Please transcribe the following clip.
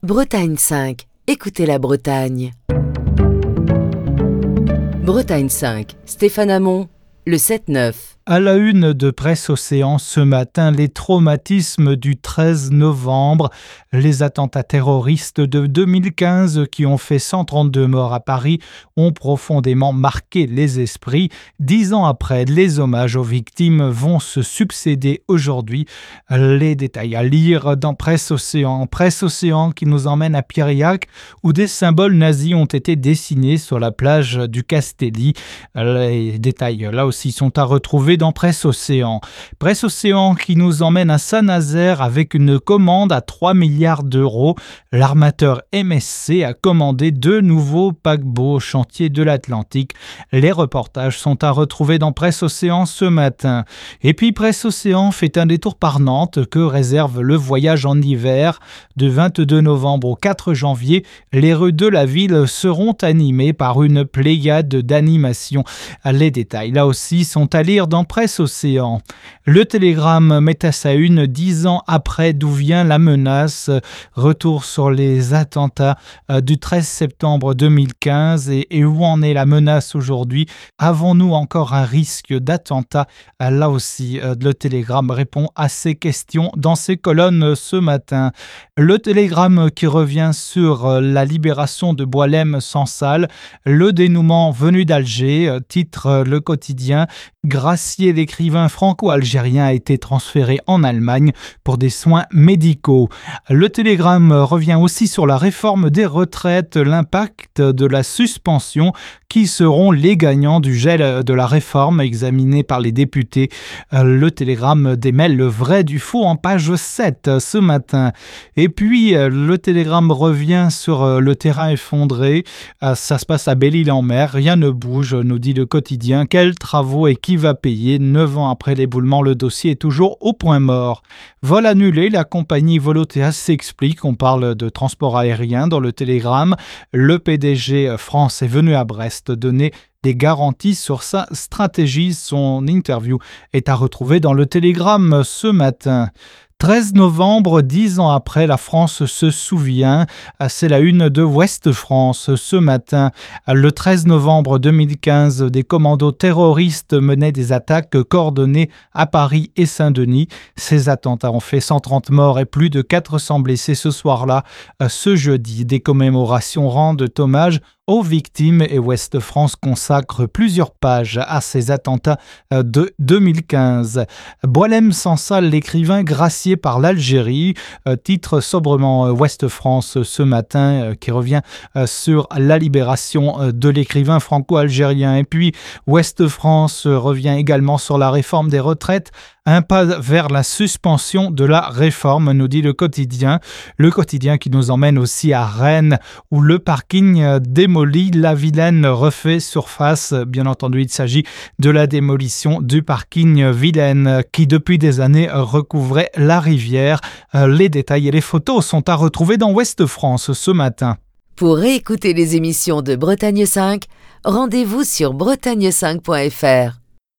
Bretagne 5, écoutez la Bretagne. Bretagne 5, Stéphane Hamon, le 7-9. À la une de Presse Océan ce matin, les traumatismes du 13 novembre, les attentats terroristes de 2015 qui ont fait 132 morts à Paris ont profondément marqué les esprits. 10 ans après, les hommages aux victimes vont se succéder aujourd'hui. Les détails à lire dans Presse Océan. Presse Océan qui nous emmène à Piriac où des symboles nazis ont été dessinés sur la plage du Castelli. Les détails là aussi sont à retrouver dans Presse Océan. Presse Océan qui nous emmène à Saint-Nazaire avec une commande à 3 milliards d'euros. L'armateur MSC a commandé 2 nouveaux paquebots au chantier de l'Atlantique. Les reportages sont à retrouver dans Presse Océan ce matin. Et puis Presse Océan fait un détour par Nantes que réserve le voyage en hiver. Du 22 novembre au 4 janvier, les rues de la ville seront animées par une pléiade d'animations. Les détails là aussi sont à lire dans Presse Océan. Le Télégramme met à sa une 10 ans après d'où vient la menace. Retour sur les attentats du 13 septembre 2015 et où en est la menace aujourd'hui. Avons-nous encore un risque d'attentat? Là aussi, le Télégramme répond à ces questions dans ses colonnes ce matin. Le Télégramme qui revient sur la libération de Boualem-Sansal, le dénouement venu d'Alger, titre Le Quotidien. Gracier, l'écrivain franco-algérien, a été transféré en Allemagne pour des soins médicaux. Le Télégramme revient aussi sur la réforme des retraites, l'impact de la suspension, qui seront les gagnants du gel de la réforme examinée par les députés. Le Télégramme démêle le vrai du faux en page 7 ce matin. Et puis, le Télégramme revient sur le terrain effondré. Ça se passe à Belle-Île-en-Mer. Rien ne bouge, nous dit le quotidien. Quels travaux et qui va payer? 9 ans après l'éboulement, le dossier est toujours au point mort. Vol annulé, la compagnie Volotea s'explique. On parle de transport aérien dans le Télégramme. Le PDG France est venu à Brest donner des garanties sur sa stratégie. Son interview est à retrouver dans le Télégramme ce matin. 13 novembre, 10 ans après, la France se souvient. C'est la une de Ouest France ce matin. Le 13 novembre 2015, des commandos terroristes menaient des attaques coordonnées à Paris et Saint-Denis. Ces attentats ont fait 130 morts et plus de 400 blessés ce soir-là. Ce jeudi, des commémorations rendent hommage aux victimes et Ouest France consacre plusieurs pages à ces attentats de 2015. Boualem-Sansal, l'écrivain gracié par l'Algérie, titre sobrement Ouest France ce matin, qui revient sur la libération de l'écrivain franco-algérien. Et puis Ouest France revient également sur la réforme des retraites. Un pas vers la suspension de la réforme, nous dit le quotidien. Le quotidien qui nous emmène aussi à Rennes, où le parking démoli, la Vilaine refait surface. Bien entendu, il s'agit de la démolition du parking Vilaine, qui depuis des années recouvrait la rivière. Les détails et les photos sont à retrouver dans Ouest France ce matin. Pour réécouter les émissions de Bretagne 5, rendez-vous sur bretagne5.fr.